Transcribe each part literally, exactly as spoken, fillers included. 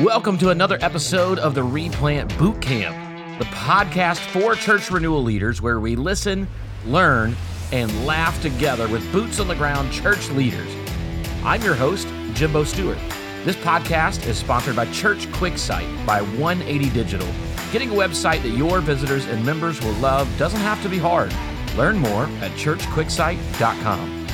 Welcome to another episode of the Replant Boot Camp, the podcast for church renewal leaders where we listen, learn, and laugh together with boots on the ground church leaders. I'm your host, Jimbo Stewart. This podcast is sponsored by Church QuickSite by one eighty Digital. Getting a website that your visitors and members will love doesn't have to be hard. Learn more at church quick site dot com.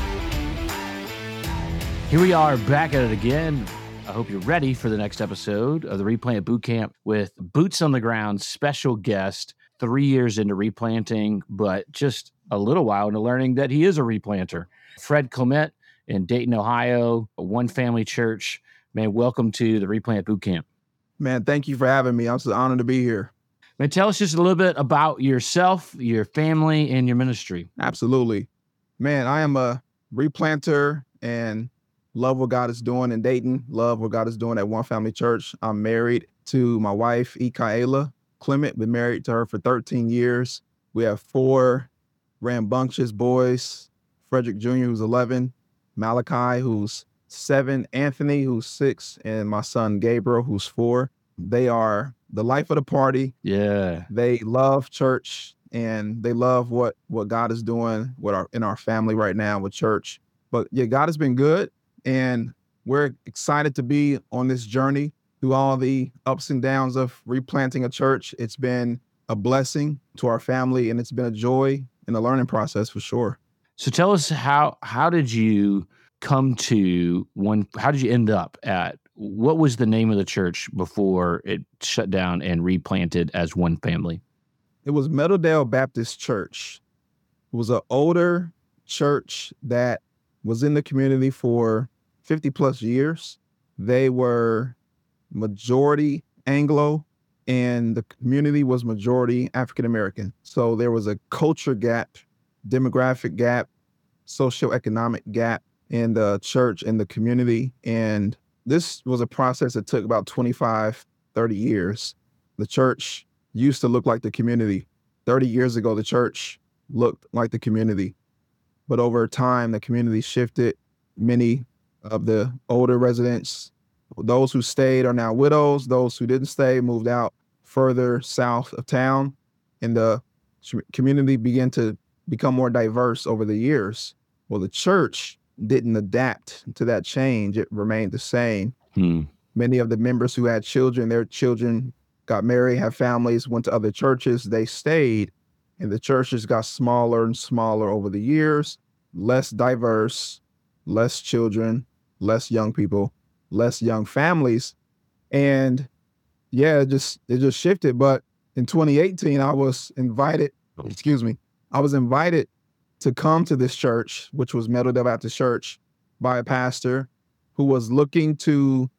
Here we are back at it again. I hope you're ready for the next episode of the Replant Boot Camp with boots on the ground special guest, three years into replanting, but just a little while into learning that he is a replanter. Fred Clement in Dayton, Ohio, a one family church. Man, welcome to the Replant Boot Camp. Man, thank you for having me. I'm so honored to be here. Man, tell us just a little bit about yourself, your family, and your ministry. Absolutely. Man, I am a replanter and love what God is doing in Dayton, love what God is doing at One Family Church. I'm married to my wife, Ikaela Clement, been married to her for thirteen years. We have four rambunctious boys, Frederick Junior, who's eleven, Malachi, who's seven, Anthony, who's six, and my son, Gabriel, who's four. They are the life of the party. Yeah. They love church and they love what, what God is doing with our, in our family right now with church. But yeah, God has been good. And we're excited to be on this journey through all the ups and downs of replanting a church. It's been a blessing to our family, and it's been a joy in the learning process for sure. So tell us how how did you come to one? How did you end up at? What was the name of the church before it shut down and replanted as One Family? It was Meadowdale Baptist Church. It was an older church that was in the community for fifty plus years. They were majority Anglo and the community was majority African American. So there was a culture gap, demographic gap, socioeconomic gap in the church and the community. And this was a process that took about twenty-five, thirty years. The church used to look like the community. thirty years ago, the church looked like the community. But over time, the community shifted. Many of the older residents, those who stayed are now widows. Those who didn't stay moved out further south of town. And the community began to become more diverse over the years. Well, the church didn't adapt to that change. It remained the same. Hmm. Many of the members who had children, their children got married, had families, went to other churches, they stayed. And the churches got smaller and smaller over the years, less diverse, less children, less young people, less young families. And yeah, it just it just shifted. But in twenty eighteen, I was invited, excuse me, I was invited to come to this church, which was Meadowdale Baptist Church, by a pastor who was looking to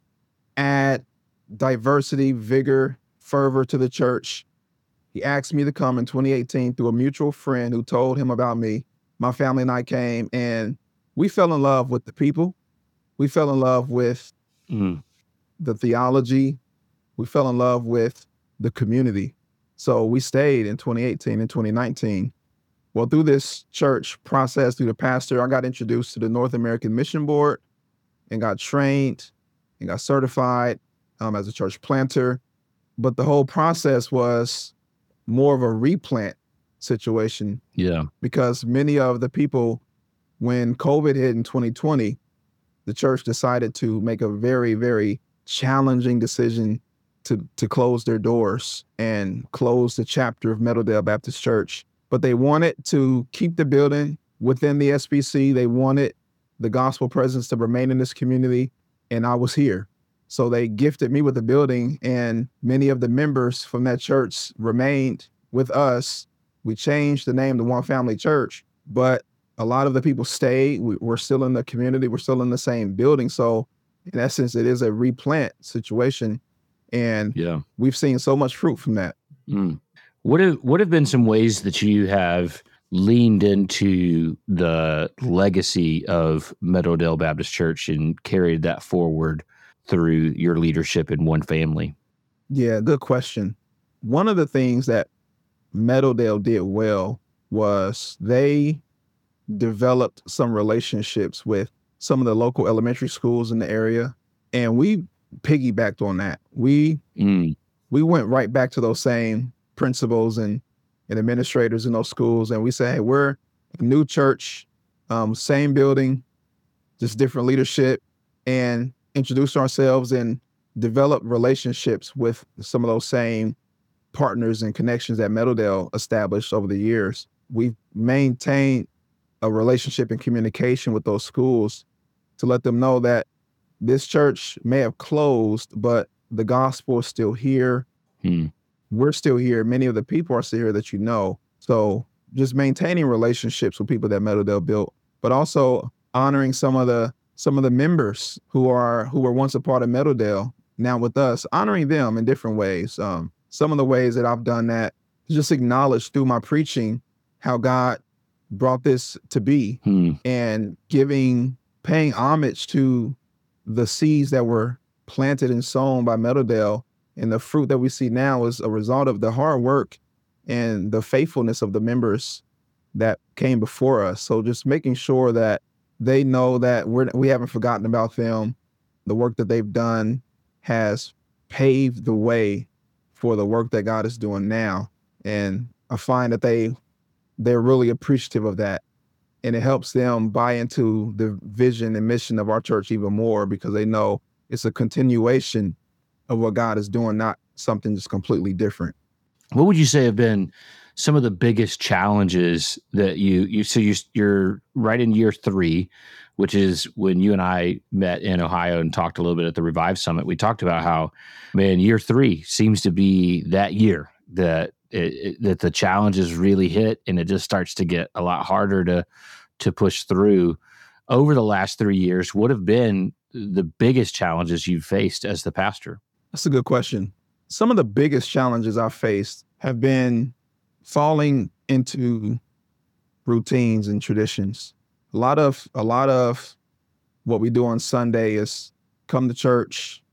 add diversity, vigor, fervor to the church. He asked me to come in twenty eighteen through a mutual friend who told him about me. My family and I came, and we fell in love with the people. We fell in love with Mm. the theology. We fell in love with the community. So we stayed in twenty eighteen and twenty nineteen. Well, through this church process, through the pastor, I got introduced to the North American Mission Board and got trained and got certified um, as a church planter. But the whole process was more of a replant situation. Yeah. Because many of the people, when COVID hit in twenty twenty, the church decided to make a very, very challenging decision to, to close their doors and close the chapter of Meadowdale Baptist Church. But they wanted to keep the building within the S B C. They wanted the gospel presence to remain in this community, and I was here. So they gifted me with the building, and many of the members from that church remained with us. We changed the name to One Family Church, but a lot of the people stayed. We, we're still in the community. We're still in the same building. So in essence, it is a replant situation. And Yeah. we've seen so much fruit from that. Mm. What have what have been some ways that you have leaned into the legacy of Meadowdale Baptist Church and carried that forward through your leadership in One Family? Yeah, good question. One of the things that Meadowdale did well was they developed some relationships with some of the local elementary schools in the area. And we piggybacked on that. We Mm. we went right back to those same principals and, and administrators in those schools, and we say, hey, we're a new church, um, same building, just different leadership, and introduce ourselves and develop relationships with some of those same partners and connections that Meadowdale established over the years. We've maintained a relationship and communication with those schools to let them know that this church may have closed, but the gospel is still here. Hmm. We're still here. Many of the people are still here that you know. So just maintaining relationships with people that Meadowdale built, but also honoring some of the some of the members who are who were once a part of Meadowdale, now with us, honoring them in different ways. Um, some of the ways that I've done that, just acknowledge through my preaching how God brought this to be, Hmm. and giving, paying homage to the seeds that were planted and sown by Meadowdale, and the fruit that we see now is a result of the hard work and the faithfulness of the members that came before us. So just making sure that they know that we're, we haven't forgotten about them. The work that they've done has paved the way for the work that God is doing now. And I find that they, they're really appreciative of that. And it helps them buy into the vision and mission of our church even more, because they know it's a continuation of what God is doing, not something just completely different. What would you say have been some of the biggest challenges that you, you so you, you're right in year three, which is when you and I met in Ohio and talked a little bit at the Revive Summit. We talked about how, man, year three seems to be that year that it, it, that the challenges really hit, and it just starts to get a lot harder to to push through. Over the last three years, what have been the biggest challenges you've faced as the pastor? That's a good question. Some of the biggest challenges I've faced have been falling into routines and traditions. A lot of a lot of what we do on Sunday is come to church,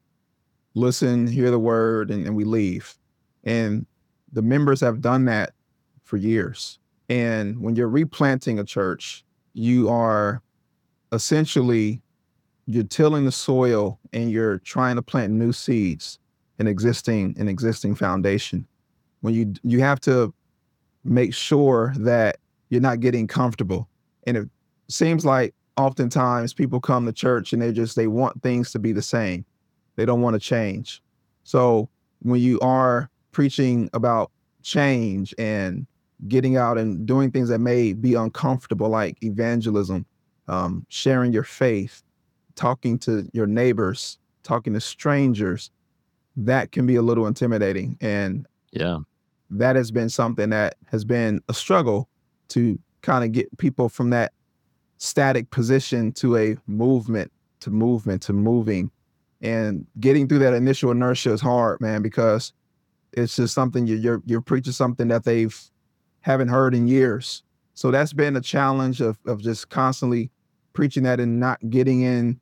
listen, hear the word, and, and we leave. And the members have done that for years. And when you're replanting a church, you are essentially, you're tilling the soil and you're trying to plant new seeds in existing an existing foundation. When you you have to make sure that you're not getting comfortable. And it seems like oftentimes people come to church and they just they want things to be the same. They don't want to change. So when you are preaching about change and getting out and doing things that may be uncomfortable, like evangelism, um, sharing your faith, talking to your neighbors, talking to strangers, that can be a little intimidating. And Yeah. that has been something that has been a struggle to kind of get people from that static position to a movement, to movement, to moving. And getting through that initial inertia is hard, man, because it's just something you, you're you're preaching something that they've haven't heard in years. So that's been a challenge of of just constantly preaching that and not getting in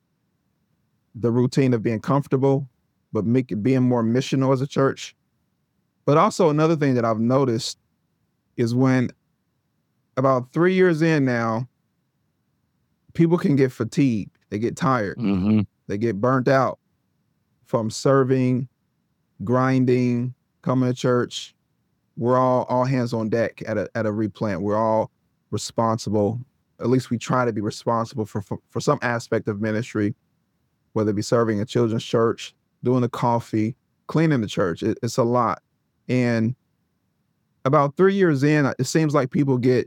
the routine of being comfortable, but make it being more missional as a church. But also another thing that I've noticed is when about three years in now, people can get fatigued. They get tired. Mm-hmm. They get burnt out from serving, grinding, coming to church. We're all all hands on deck at a at a replant. We're all responsible. At least we try to be responsible for for, for some aspect of ministry, whether it be serving a children's church, doing the coffee, cleaning the church. It, it's a lot. And about three years in, it seems like people get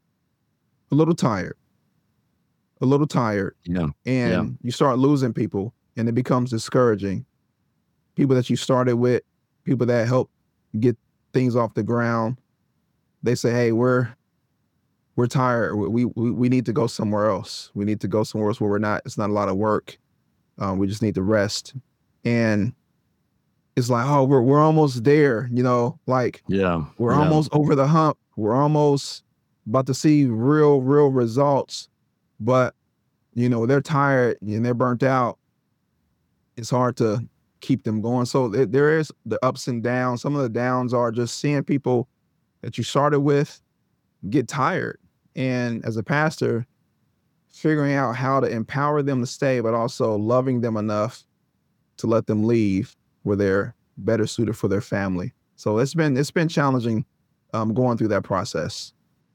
a little tired, a little tired. Yeah. And Yeah. you start losing people, and it becomes discouraging. People that you started with, people that help get things off the ground, they say, hey, we're we're tired. We, we, we need to go somewhere else. We need to go somewhere else where we're not, it's not a lot of work. Um, we just need to rest. And it's like, oh, we're we're almost there, you know, like Yeah. we're Yeah. almost over the hump. We're almost about to see real, real results. But, you know, they're tired and they're burnt out. It's hard to keep them going. So th- there is the ups and downs. Some of the downs are just seeing people that you started with get tired. And as a pastor, figuring out how to empower them to stay, but also loving them enough to let them leave where they're better suited for their family. So it's been it's been challenging um, going through that process.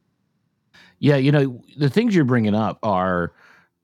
Yeah, you know, the things you're bringing up are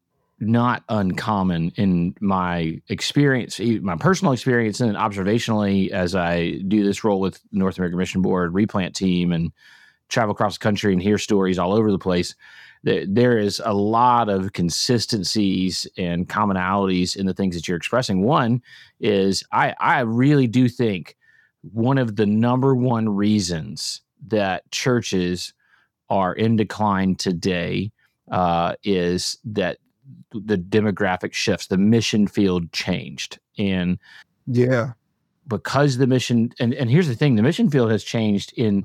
not uncommon in my experience, e- my personal experience, and observationally as I do this role with North American Mission Board replant team and travel across the country and hear stories all over the place. There, there is a lot of consistencies and commonalities in the things that you're expressing. One is I, I really do think one of the number one reasons that churches are in decline today uh, is that the demographic shifts, the mission field changed. And Yeah, because the mission, and, and here's the thing, the mission field has changed in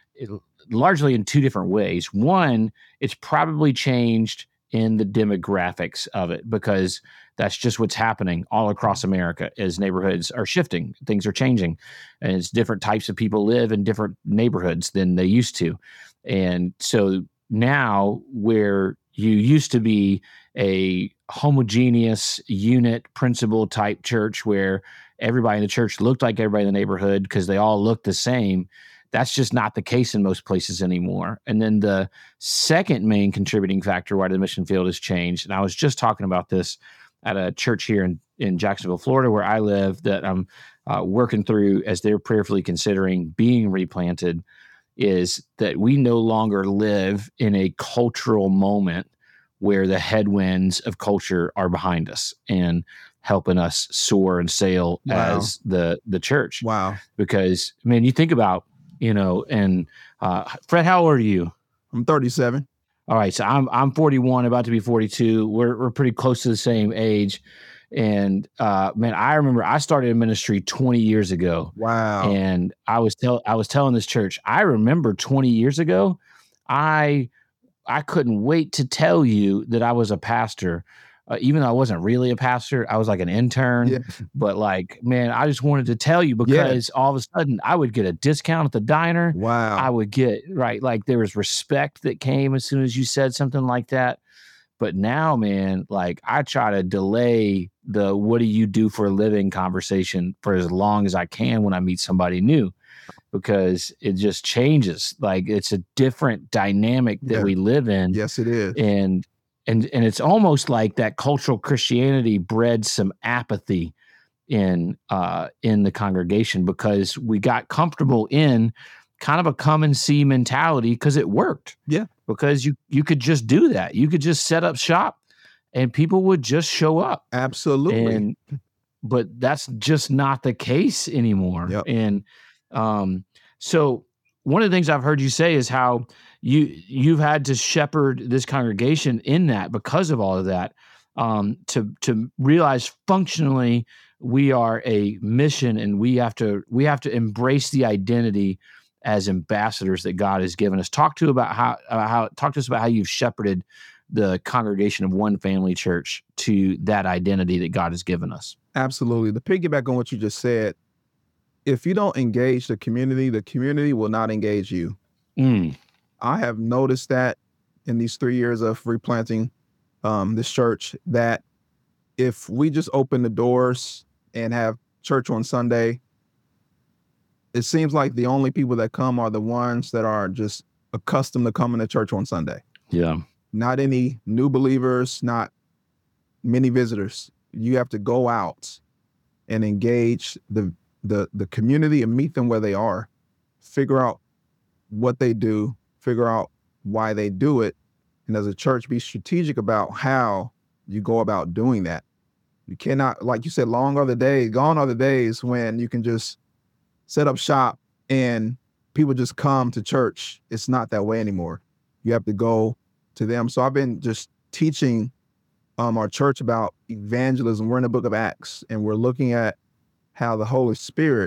largely in two different ways. One, it's probably changed in the demographics of it because that's just what's happening all across America as neighborhoods are shifting. Things are changing, and it's different types of people live in different neighborhoods than they used to. And so now where you used to be a homogeneous unit principal type church where everybody in the church looked like everybody in the neighborhood because they all looked the same, that's just not the case in most places anymore. And then the second main contributing factor why the mission field has changed, and I was just talking about this at a church here in, in Jacksonville, Florida, where I live, that I'm uh, working through as they're prayerfully considering being replanted, is that we no longer live in a cultural moment where the headwinds of culture are behind us and helping us soar and sail Wow. as the the church. Wow. Because, man, you think about, you know, and uh, Fred, how old are you? I'm thirty-seven. All right, so I'm I'm forty-one, about to be forty-two. We're we're pretty close to the same age, and uh, man, I remember I started in ministry twenty years ago. Wow. And I was tell I was telling this church, I remember twenty years ago, I I couldn't wait to tell you that I was a pastor. Uh, even though I wasn't really a pastor, I was like an intern. Yeah. But like, man, I just wanted to tell you because all of a sudden I would get a discount at the diner. Wow. I would get, right, like there was respect that came as soon as you said something like that. But now, man, like I try to delay the what do you do for a living conversation for as long as I can when I meet somebody new, because it just changes. Like it's a different dynamic that Yeah. we live in. Yes, it is. And and and it's almost like that cultural Christianity bred some apathy in uh in the congregation because we got comfortable in kind of a come and see mentality because it worked. Yeah. Because you you could just do that. You could just set up shop and people would just show up. Absolutely. And but that's just not the case anymore. Yep. And um so one of the things I've heard you say is how you you've had to shepherd this congregation in that because of all of that, um, to to realize functionally we are a mission and we have to we have to embrace the identity as ambassadors that God has given us. Talk to about how uh, how talk to us about how you've shepherded the congregation of One Family Church to that identity that God has given us. Absolutely. To piggyback on what you just said, if you don't engage the community, the community will not engage you. Mm. I have noticed that in these three years of replanting um, this church, that if we just open the doors and have church on Sunday, it seems like the only people that come are the ones that are just accustomed to coming to church on Sunday. Yeah. Not any new believers, not many visitors. You have to go out and engage the the the community and meet them where they are, figure out what they do, figure out why they do it, and as a church, be strategic about how you go about doing that. You cannot, like you said, long are the days, gone are the days when you can just set up shop and people just come to church. It's not that way anymore. You have to go to them. So I've been just teaching um, our church about evangelism. We're in the book of Acts, and we're looking at how the Holy Spirit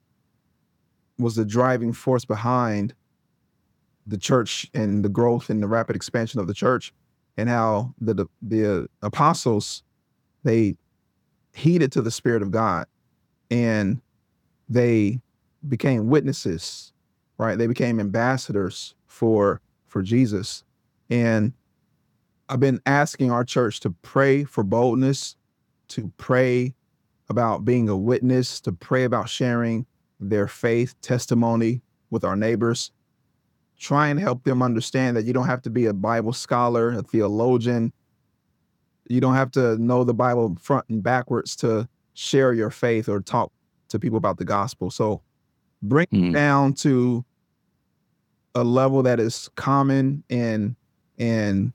was the driving force behind the church and the growth and the rapid expansion of the church, and how the the, the apostles, they heeded to the Spirit of God and they became witnesses, right? They became ambassadors for for Jesus. And I've been asking our church to pray for boldness, to pray about being a witness, to pray about sharing their faith testimony with our neighbors. Try and help them understand that you don't have to be a Bible scholar, a theologian. You don't have to know the Bible front and backwards to share your faith or talk to people about the gospel. So bring it Mm. down to a level that is common and and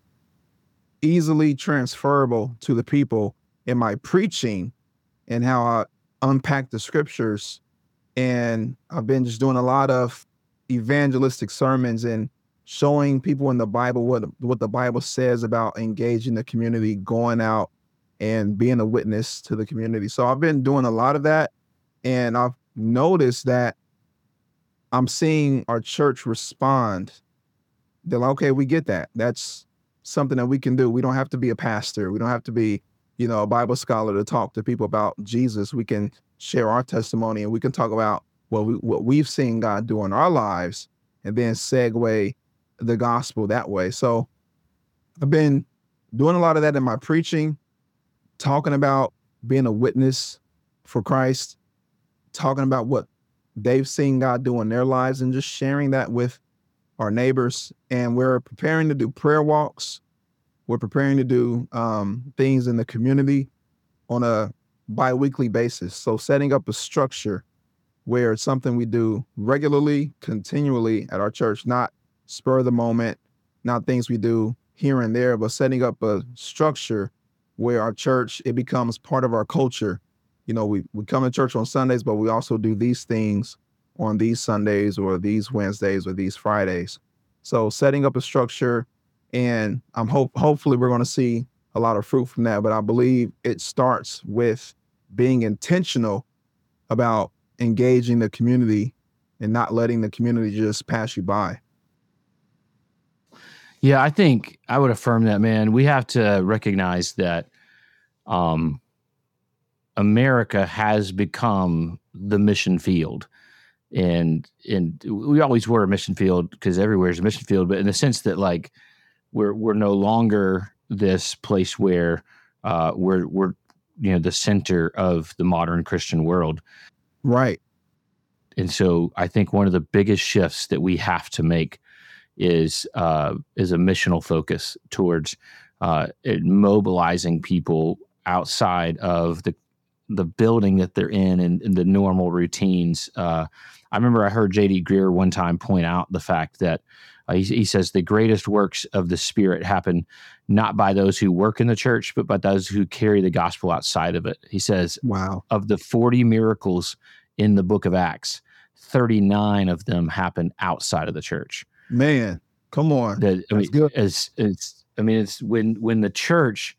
easily transferable to the people in my preaching and how I unpack the scriptures. And I've been just doing a lot of evangelistic sermons and showing people in the Bible what what the Bible says about engaging the community, going out and being a witness to the community. So I've been doing a lot of that, and I've noticed that I'm seeing our church respond. They're like, okay, we get that. That's something that we can do. We don't have to be a pastor. We don't have to be, you know, a Bible scholar to talk to people about Jesus. We can share our testimony, and we can talk about what we what we've seen God do in our lives, and then segue the gospel that way. So I've been doing a lot of that in my preaching, talking about being a witness for Christ, talking about what they've seen God do in their lives, and just sharing that with our neighbors. And we're preparing to do prayer walks. We're preparing to do um, things in the community on a bi-weekly basis. So setting up a structure where it's something we do regularly, continually at our church, not spur of the moment, not things we do here and there, but setting up a structure where our church, it becomes part of our culture. You know, we, we come to church on Sundays, but we also do these things on these Sundays or these Wednesdays or these Fridays. So setting up a structure, and I'm hope hopefully we're going to see a lot of fruit from that. But I believe it starts with being intentional about engaging the community and not letting the community just pass you by. Yeah, I think I would affirm that, man. We have to recognize that um, America has become the mission field. And and we always were a mission field because everywhere is a mission field, but in the sense that like we're we're no longer this place where uh, we're we're you know the center of the modern Christian world. Right. And so I think one of the biggest shifts that we have to make is uh, is a missional focus towards uh, mobilizing people outside of the the building that they're in and, and the normal routines. Uh, I remember I heard J D Greear one time point out the fact that uh, he, he says the greatest works of the Spirit happen not by those who work in the church, but by those who carry the gospel outside of it. He says, wow, of the forty miracles in the book of Acts, thirty-nine of them happen outside of the church. Man, come on. That, I That's mean, good. It's, it's, I mean, it's when, when the church,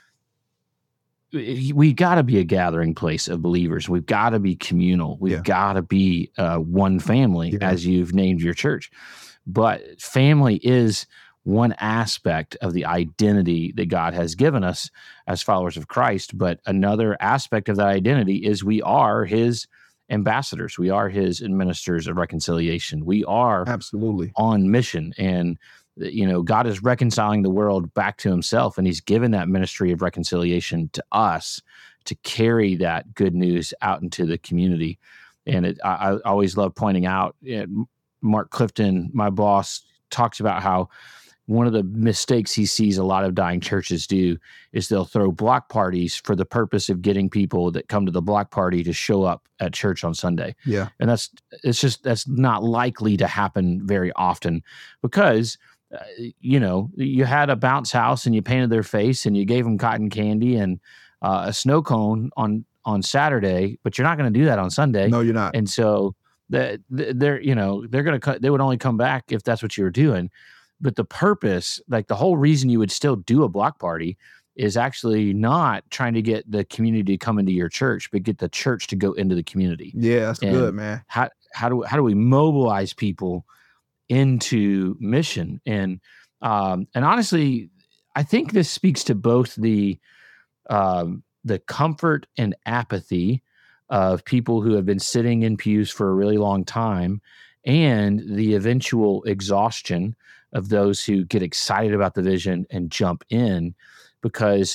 we got to be a gathering place of believers. We've got to be communal. We've Yeah. got to be uh, one family, Yeah. as you've named your church. But family is one aspect of the identity that God has given us as followers of Christ. But another aspect of that identity is we are his ambassadors. We are his ministers of reconciliation. We are Absolutely on mission. And you know, God is reconciling the world back to himself, and he's given that ministry of reconciliation to us to carry that good news out into the community. And it, I, I always love pointing out, you know, Mark Clifton, my boss, talks about how one of the mistakes he sees a lot of dying churches do is they'll throw block parties for the purpose of getting people that come to the block party to show up at church on Sunday. Yeah. And that's, it's just, that's not likely to happen very often because Uh, you know, you had a bounce house and you painted their face and you gave them cotton candy and uh, a snow cone on, on Saturday, but you're not going to do that on Sunday. No, you're not. And so that they're, you know, they're going to, they would only come back if that's what you were doing. But the purpose, like the whole reason you would still do a block party is actually not trying to get the community to come into your church, but get the church to go into the community. Yeah, that's And good, man. How, how do, how do we mobilize people into mission? And um, and honestly, I think this speaks to both the um, the comfort and apathy of people who have been sitting in pews for a really long time, and the eventual exhaustion of those who get excited about the vision and jump in, because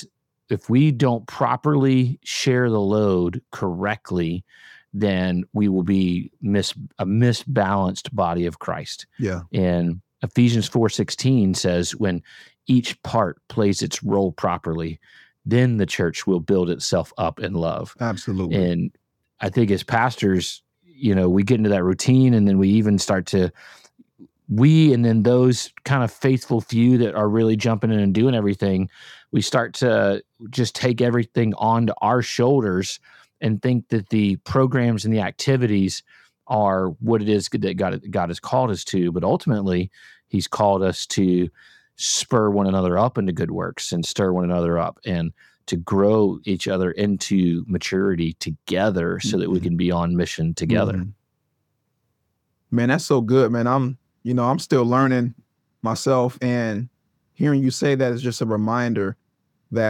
if we don't properly share the load correctly, then we will be mis a misbalanced body of Christ. Yeah. And Ephesians four sixteen says, when each part plays its role properly, then the church will build itself up in love. Absolutely. And I think as pastors, you know, we get into that routine, and then we even start to, we and then those kind of faithful few that are really jumping in and doing everything, we start to just take everything onto our shoulders and think that the programs and the activities are what it is that God, God has called us to. But ultimately, he's called us to spur one another up into good works and stir one another up and to grow each other into maturity together so that we can be on mission together. Mhm. Man, that's so good, man. I'm, you know, I'm still learning myself, and hearing you say that is just a reminder that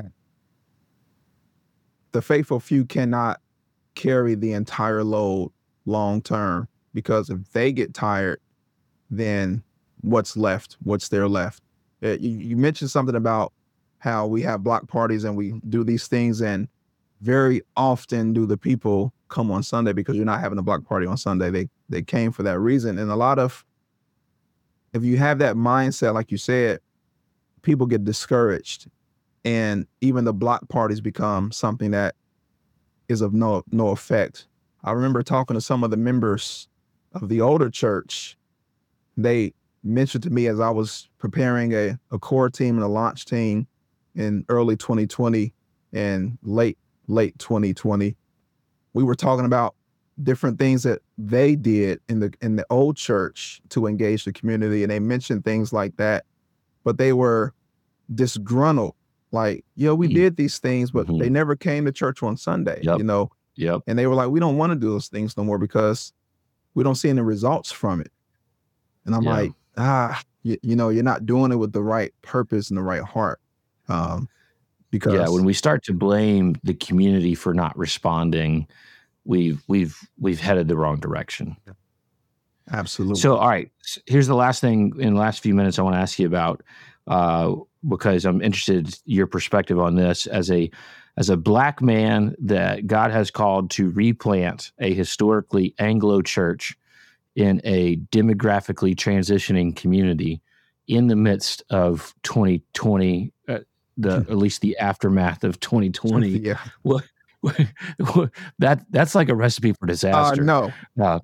the faithful few cannot carry the entire load long term, because if they get tired, then what's left? What's there left? Uh, You, you mentioned something about how we have block parties and we do these things, and very often do the people come on Sunday because you're not having a block party on Sunday. They they came for that reason. And a lot of, if you have that mindset, like you said, people get discouraged, and even the block parties become something that is of no no effect. I remember talking to some of the members of the older church. They mentioned to me as I was preparing a, a core team and a launch team in early twenty twenty and late late twenty twenty, we were talking about different things that they did in the in the old church to engage the community, and they mentioned things like that, but they were disgruntled. Like, yo, we Mm. did these things, but Mhm. they never came to church on Sunday, Yep. you know? Yep. And they were like, we don't want to do those things no more because we don't see any results from it. And I'm Yeah. like, ah, you, you know, you're not doing it with the right purpose and the right heart. Um, because Yeah, when we start to blame the community for not responding, we've we've we've headed the wrong direction. absolutely. So, all right, s- here's the last thing in the last few minutes I want to ask you about, uh, because I'm interested in your perspective on this as a as a black man that God has called to replant a historically Anglo church in a demographically transitioning community in the midst of twenty twenty, uh, the at least the aftermath of twenty twenty. yeah. What, what that that's like a recipe for Uh, disaster. no. Uh,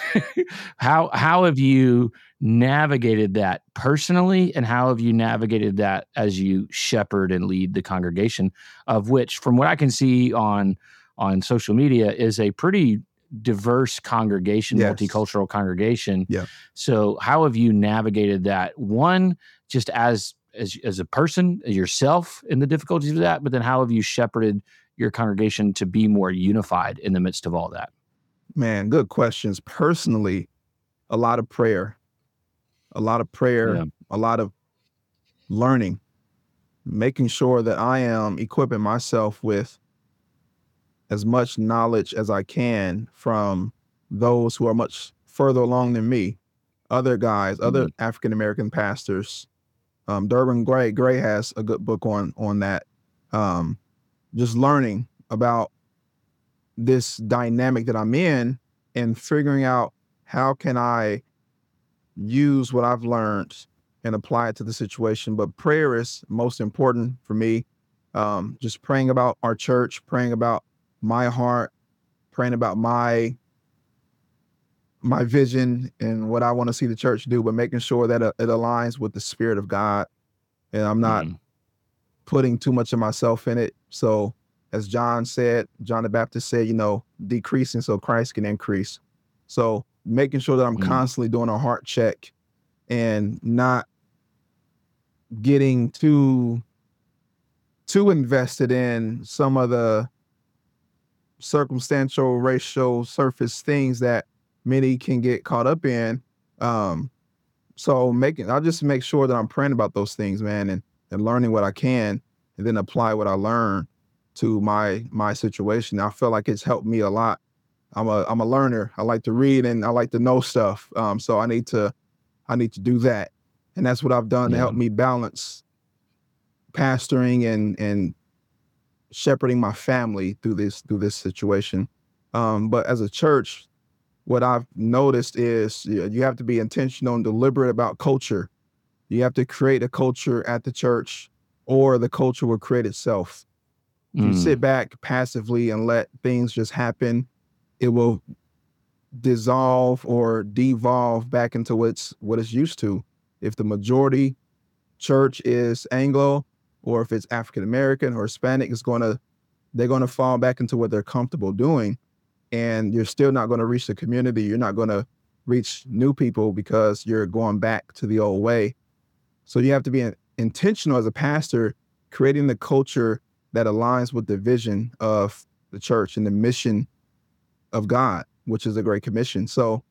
how how have you navigated that personally, and how have you navigated that as you shepherd and lead the congregation, of which, from what I can see on on social media, is a pretty diverse congregation, Yes. multicultural congregation. Yeah. So how have you navigated that? One, just as as as a person, yourself, in the difficulties of that, but then how have you shepherded your congregation to be more unified in the midst of all that? Man, good questions. Personally, a lot of prayer, a lot of prayer, Yeah. a lot of learning, making sure that I am equipping myself with as much knowledge as I can from those who are much further along than me, other guys, other Mhm. African American pastors. Um, Durbin Gray, Gray has a good book on on that. Um, just learning about this dynamic that I'm in and figuring out how can I use what I've learned and apply it to the situation. But prayer is most important for me. Um, just praying about our church, praying about my heart, praying about my my vision and what I want to see the church do, but making sure that it, it aligns with the Spirit of God, and I'm not Mhm. putting too much of myself in it. So, as John said, John the Baptist said, you know, decreasing so Christ can increase. So, making sure that I'm Mhm. constantly doing a heart check and not getting too too invested in some of the circumstantial, racial, surface things that many can get caught up in. Um, so making, I'll just make sure that I'm praying about those things, man, and and learning what I can, and then apply what I learn to my my situation. I feel like it's helped me a lot. I'm a I'm a learner. I like to read and I like to know stuff. Um, so I need to I need to do that, and that's what I've done to Yeah. help me balance pastoring and and shepherding my family through this through this situation. Um, but as a church, what I've noticed is you you have to be intentional and deliberate about culture. You have to create a culture at the church, or the culture will create itself. If you Mm. sit back passively and let things just happen, it will dissolve or devolve back into what's what it's used to. If the majority church is Anglo, or if it's African American or Hispanic, it's gonna they're gonna fall back into what they're comfortable doing, and you're still not gonna reach the community. You're not gonna reach new people because you're going back to the old way. So you have to be intentional as a pastor, creating the culture that aligns with the vision of the church and the mission of God, which is a great commission. So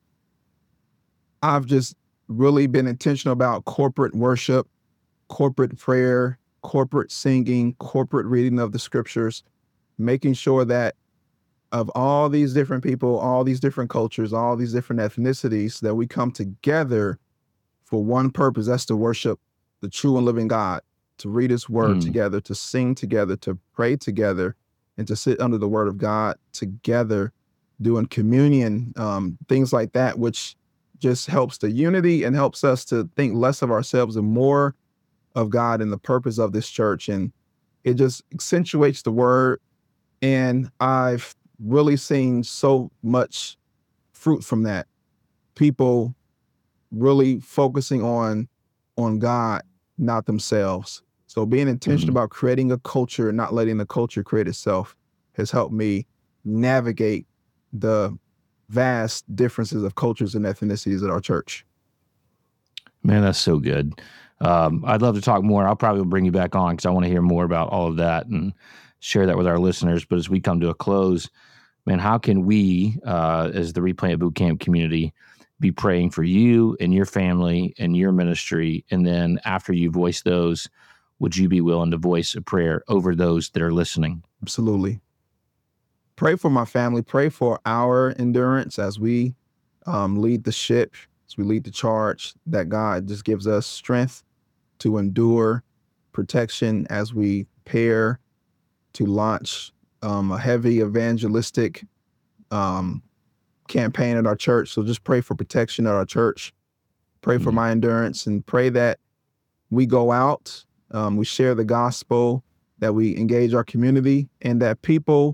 I've just really been intentional about corporate worship, corporate prayer, corporate singing, corporate reading of the scriptures, making sure that of all these different people, all these different cultures, all these different ethnicities, that we come together for one purpose. That's to worship the true and living God, to read his word Mm. together, to sing together, to pray together, and to sit under the word of God together, doing communion, um, things like that, which just helps the unity and helps us to think less of ourselves and more of God and the purpose of this church. And it just accentuates the word. And I've really seen so much fruit from that. People really focusing on, on God, not themselves. So being intentional Mhm. about creating a culture and not letting the culture create itself has helped me navigate the vast differences of cultures and ethnicities at our church. Man, that's so good. Um, I'd love to talk more. I'll probably bring you back on because I want to hear more about all of that and share that with our listeners. But as we come to a close, man, how can we, uh, as the Replant Bootcamp community, be praying for you and your family and your ministry? And then after you voice those, would you be willing to voice a prayer over those that are listening? Absolutely. Pray for my family. Pray for our endurance as we um, lead the ship, as we lead the charge, that God just gives us strength to endure, protection as we prepare to launch um, a heavy evangelistic um, campaign at our church. So just pray for protection at our church. Pray for Mhm. my endurance, and pray that we go out, um, we share the gospel, that we engage our community, and that people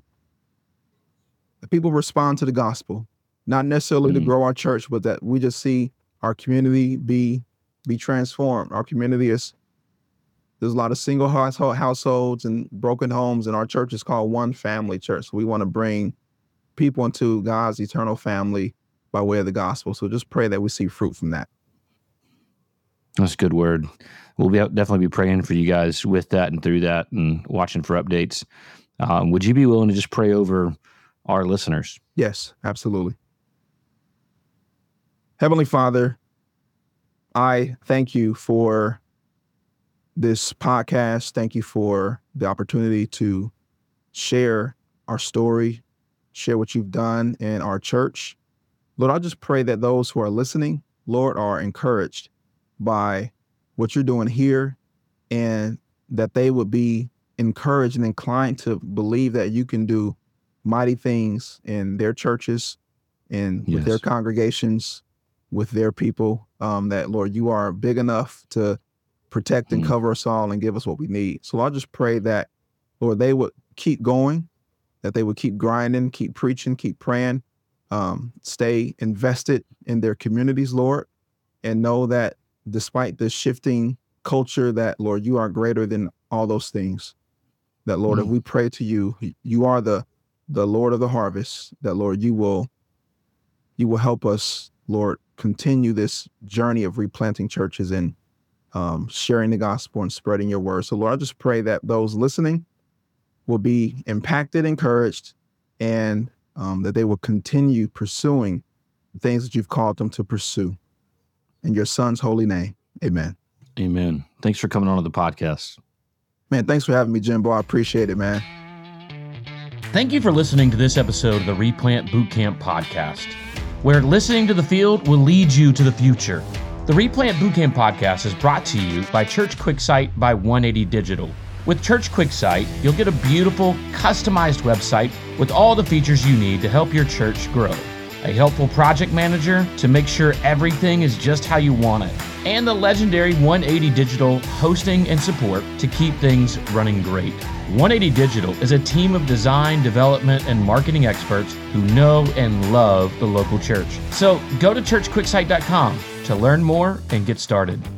that people respond to the gospel, not necessarily to Mm. grow our church, but that we just see our community be be transformed. Our community is, there's a lot of single household households and broken homes, and our church is called One Family Church. So we want to bring people into God's eternal family by way of the gospel. So just pray that we see fruit from that. That's a good word. We'll be definitely be praying for you guys with that and through that and watching for updates. Um, would you be willing to just pray over our listeners? Yes, absolutely. Heavenly Father, I thank you for this podcast. Thank you for the opportunity to share our story, share what you've done in our church. Lord, I just pray that those who are listening, Lord, are encouraged by what you're doing here, and that they would be encouraged and inclined to believe that you can do mighty things in their churches and with their Yes. congregations, with their people, um, that, Lord, you are big enough to protect and Mhm. cover us all and give us what we need. So I just pray that, Lord, they would keep going, that they would keep grinding, keep preaching, keep praying, um, stay invested in their communities, Lord, and know that despite the shifting culture, that, Lord, you are greater than all those things. That, Lord, if Mm. we pray to you, you are the the Lord of the harvest, that, Lord, you will you will help us, Lord, continue this journey of replanting churches and um, sharing the gospel and spreading your word. So, Lord, I just pray that those listening will be impacted, encouraged, and um, that they will continue pursuing the things that you've called them to pursue. In your son's holy name, amen. Amen. Thanks for coming on to the podcast. Man, thanks for having me, Jimbo. I appreciate it, man. Thank you for listening to this episode of the Replant Bootcamp podcast, where listening to the field will lead you to the future. The Replant Bootcamp podcast is brought to you by Church QuickSight by one eighty Digital. With Church QuickSite, you'll get a beautiful, customized website with all the features you need to help your church grow. A helpful project manager to make sure everything is just how you want it, and the legendary one eighty Digital hosting and support to keep things running great. one eighty Digital is a team of design, development, and marketing experts who know and love the local church. So go to church quick site dot com to learn more and get started.